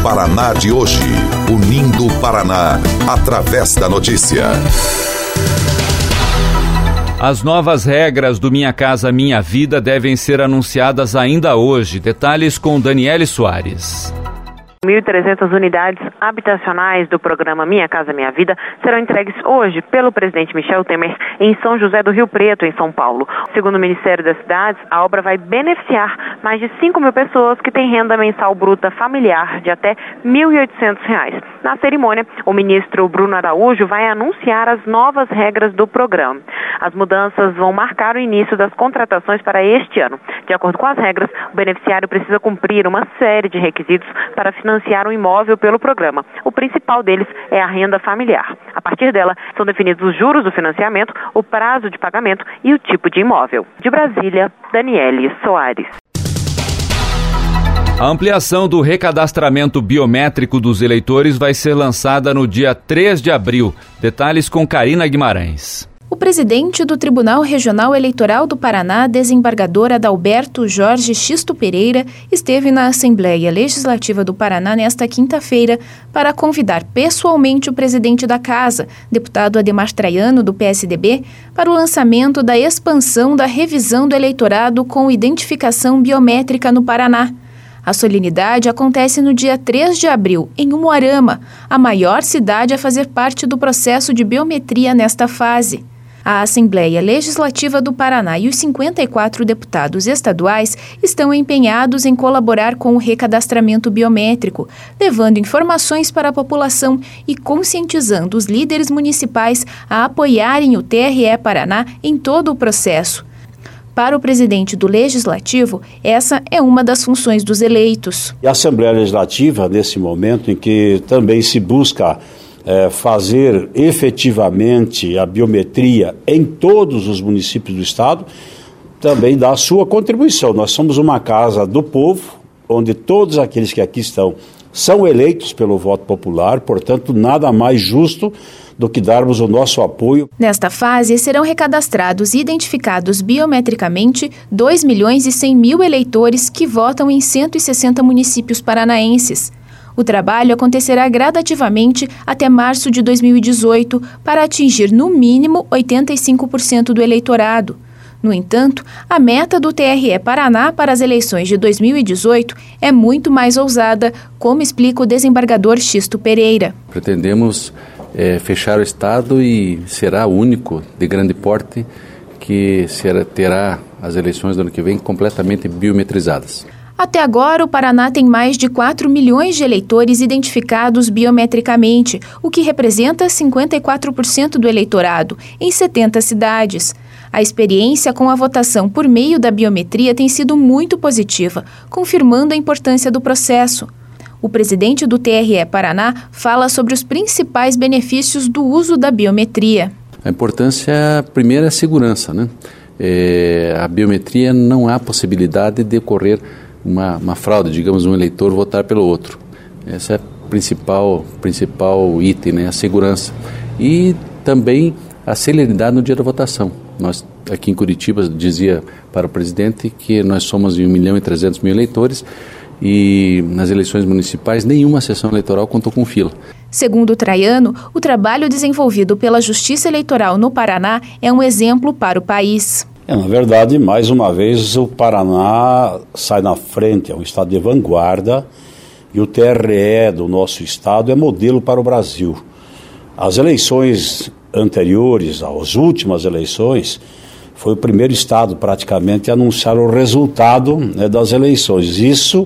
Paraná de hoje. Unindo o Paraná, através da notícia. As novas regras do Minha Casa Minha Vida devem ser anunciadas ainda hoje. Detalhes com Daniele Soares. 1.300 unidades habitacionais do programa Minha Casa Minha Vida serão entregues hoje pelo presidente Michel Temer em São José do Rio Preto, em São Paulo. Segundo o Ministério das Cidades, a obra vai beneficiar mais de 5 mil pessoas que têm renda mensal bruta familiar de até R$ 1.800. Na cerimônia, o ministro Bruno Araújo vai anunciar as novas regras do programa. As mudanças vão marcar o início das contratações para este ano. De acordo com as regras, o beneficiário precisa cumprir uma série de requisitos para financiar um imóvel pelo programa. O principal deles é a renda familiar. A partir dela, são definidos os juros do financiamento, o prazo de pagamento e o tipo de imóvel. De Brasília, Daniele Soares. A ampliação do recadastramento biométrico dos eleitores vai ser lançada no dia 3 de abril. Detalhes com Karina Guimarães. O presidente do Tribunal Regional Eleitoral do Paraná, desembargador Adalberto Jorge Xisto Pereira, esteve na Assembleia Legislativa do Paraná nesta quinta-feira para convidar pessoalmente o presidente da Casa, deputado Ademar Traiano, do PSDB, para o lançamento da expansão da revisão do eleitorado com identificação biométrica no Paraná. A solenidade acontece no dia 3 de abril, em Umuarama, a maior cidade a fazer parte do processo de biometria nesta fase. A Assembleia Legislativa do Paraná e os 54 deputados estaduais estão empenhados em colaborar com o recadastramento biométrico, levando informações para a população e conscientizando os líderes municipais a apoiarem o TRE Paraná em todo o processo. Para o presidente do Legislativo, essa é uma das funções dos eleitos. E a Assembleia Legislativa, nesse momento em que também se busca fazer efetivamente a biometria em todos os municípios do estado, também dá a sua contribuição. Nós somos uma casa do povo, onde todos aqueles que aqui estão são eleitos pelo voto popular, portanto, nada mais justo do que darmos o nosso apoio. Nesta fase, serão recadastrados e identificados biometricamente 2.100.000 eleitores que votam em 160 municípios paranaenses. O trabalho acontecerá gradativamente até março de 2018 para atingir, no mínimo, 85% do eleitorado. No entanto, a meta do TRE Paraná para as eleições de 2018 é muito mais ousada, como explica o desembargador Xisto Pereira. Pretendemos fechar o estado e será o único de grande porte que terá as eleições do ano que vem completamente biometrizadas. Até agora, o Paraná tem mais de 4 milhões de eleitores identificados biometricamente, o que representa 54% do eleitorado, em 70 cidades. A experiência com a votação por meio da biometria tem sido muito positiva, confirmando a importância do processo. O presidente do TRE Paraná fala sobre os principais benefícios do uso da biometria. A importância, primeiro, é a segurança, né? A biometria não há possibilidade de ocorrer uma fraude, digamos, um eleitor votar pelo outro. Essa é o principal item, né? A segurança. E também a celeridade no dia da votação. Nós, aqui em Curitiba, dizia para o presidente que nós somos de 1.300.000 eleitores e nas eleições municipais nenhuma sessão eleitoral contou com fila. Segundo Traiano, o trabalho desenvolvido pela Justiça Eleitoral no Paraná é um exemplo para o país. Na verdade, mais uma vez, o Paraná sai na frente, é um estado de vanguarda e o TRE do nosso estado é modelo para o Brasil. As eleições anteriores, às últimas eleições, foi o primeiro estado praticamente a anunciar o resultado, né, das eleições. Isso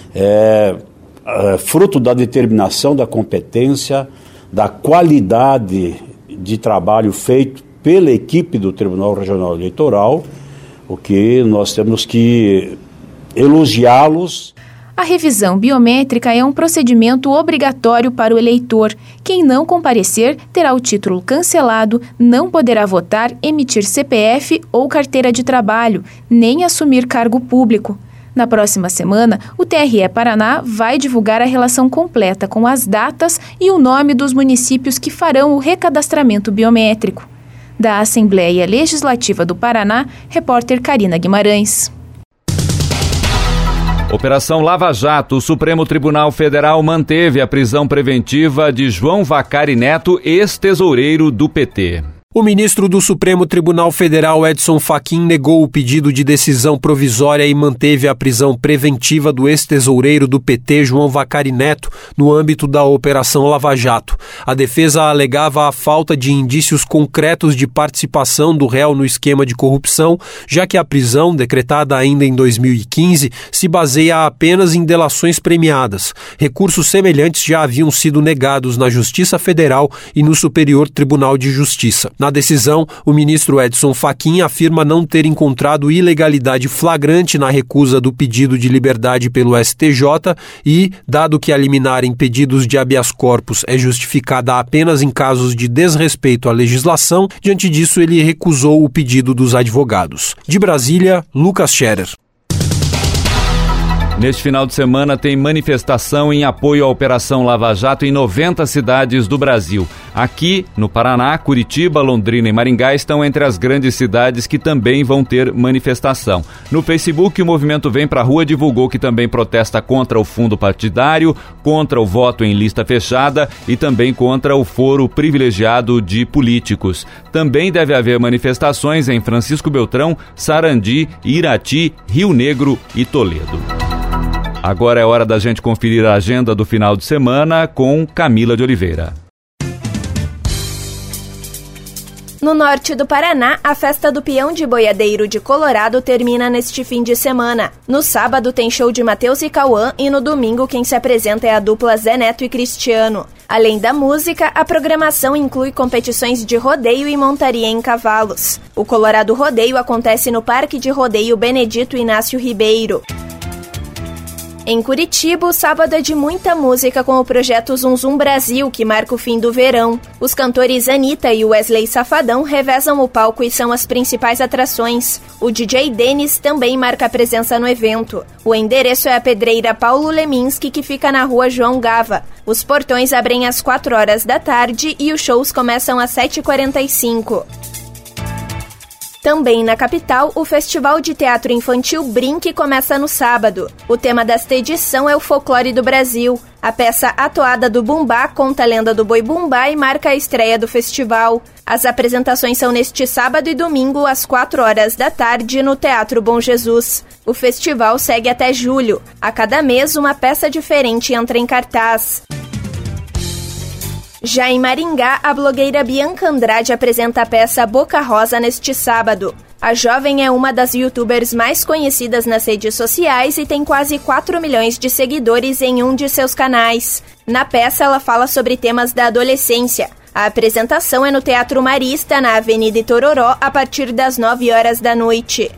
é fruto da determinação, da competência, da qualidade de trabalho feito pela equipe do Tribunal Regional Eleitoral, o que nós temos que elogiá-los. A revisão biométrica é um procedimento obrigatório para o eleitor. Quem não comparecer terá o título cancelado, não poderá votar, emitir CPF ou carteira de trabalho, nem assumir cargo público. Na próxima semana, o TRE Paraná vai divulgar a relação completa com as datas e o nome dos municípios que farão o recadastramento biométrico. Da Assembleia Legislativa do Paraná, repórter Karina Guimarães. Operação Lava Jato. O Supremo Tribunal Federal manteve a prisão preventiva de João Vacari Neto, ex-tesoureiro do PT. O ministro do Supremo Tribunal Federal, Edson Fachin, negou o pedido de decisão provisória e manteve a prisão preventiva do ex-tesoureiro do PT, João Vacari Neto, no âmbito da Operação Lava Jato. A defesa alegava a falta de indícios concretos de participação do réu no esquema de corrupção, já que a prisão, decretada ainda em 2015, se baseia apenas em delações premiadas. Recursos semelhantes já haviam sido negados na Justiça Federal e no Superior Tribunal de Justiça. Na decisão, o ministro Edson Fachin afirma não ter encontrado ilegalidade flagrante na recusa do pedido de liberdade pelo STJ e, dado que a liminar em pedidos de habeas corpus é justificada apenas em casos de desrespeito à legislação, diante disso ele recusou o pedido dos advogados. De Brasília, Lucas Scherer. Neste final de semana tem manifestação em apoio à Operação Lava Jato em 90 cidades do Brasil. Aqui, no Paraná, Curitiba, Londrina e Maringá estão entre as grandes cidades que também vão ter manifestação. No Facebook, o Movimento Vem Pra Rua divulgou que também protesta contra o fundo partidário, contra o voto em lista fechada e também contra o foro privilegiado de políticos. Também deve haver manifestações em Francisco Beltrão, Sarandi, Irati, Rio Negro e Toledo. Agora é hora da gente conferir a agenda do final de semana com Camila de Oliveira. No norte do Paraná, a festa do Peão de Boiadeiro de Colorado termina neste fim de semana. No sábado tem show de Matheus e Cauã e no domingo quem se apresenta é a dupla Zé Neto e Cristiano. Além da música, a programação inclui competições de rodeio e montaria em cavalos. O Colorado Rodeio acontece no Parque de Rodeio Benedito Inácio Ribeiro. Em Curitiba, o sábado é de muita música com o projeto Zum Zum Brasil, que marca o fim do verão. Os cantores Anitta e Wesley Safadão revezam o palco e são as principais atrações. O DJ Denis também marca a presença no evento. O endereço é a Pedreira Paulo Leminski, que fica na rua João Gava. Os portões abrem às 4 horas da tarde e os shows começam às 7h45. Também na capital, o Festival de Teatro Infantil Brinque começa no sábado. O tema desta edição é o folclore do Brasil. A peça A Toada do Bumbá conta a lenda do Boi Bumbá e marca a estreia do festival. As apresentações são neste sábado e domingo, às 4 horas da tarde, no Teatro Bom Jesus. O festival segue até julho. A cada mês, uma peça diferente entra em cartaz. Já em Maringá, a blogueira Bianca Andrade apresenta a peça Boca Rosa neste sábado. A jovem é uma das youtubers mais conhecidas nas redes sociais e tem quase 4 milhões de seguidores em um de seus canais. Na peça, ela fala sobre temas da adolescência. A apresentação é no Teatro Marista, na Avenida Itororó, a partir das 9 horas da noite.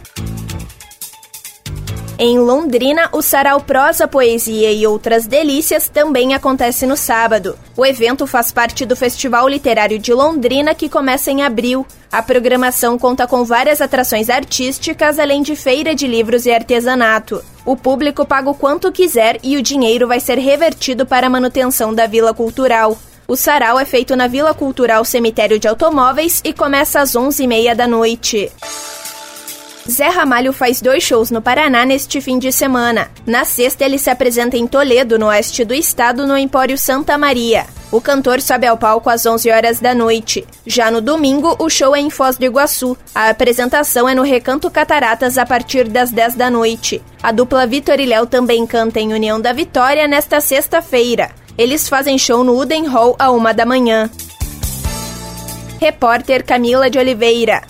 Em Londrina, o Sarau Prosa, Poesia e Outras Delícias também acontece no sábado. O evento faz parte do Festival Literário de Londrina, que começa em abril. A programação conta com várias atrações artísticas, além de feira de livros e artesanato. O público paga o quanto quiser e o dinheiro vai ser revertido para a manutenção da Vila Cultural. O sarau é feito na Vila Cultural Cemitério de Automóveis e começa às 11h30 da noite. Zé Ramalho faz 2 shows no Paraná neste fim de semana. Na sexta, ele se apresenta em Toledo, no oeste do estado, no Empório Santa Maria. O cantor sobe ao palco às 11 horas da noite. Já no domingo, o show é em Foz do Iguaçu. A apresentação é no Recanto Cataratas a partir das 10 da noite. A dupla Vitor e Léo também canta em União da Vitória nesta sexta-feira. Eles fazem show no Uden Hall à 1 da manhã. Repórter Camila de Oliveira.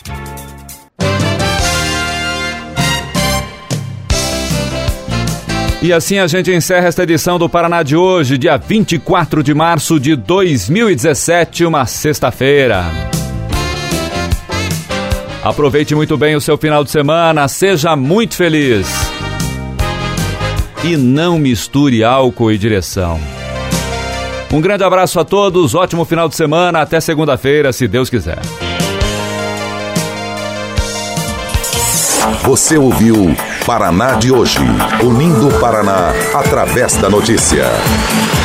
E assim a gente encerra esta edição do Paraná de hoje, dia 24 de março de 2017, uma sexta-feira. Aproveite muito bem o seu final de semana, seja muito feliz. E não misture álcool e direção. Um grande abraço a todos, ótimo final de semana, até segunda-feira, se Deus quiser. Você ouviu Paraná de hoje, unindo o Paraná através da notícia.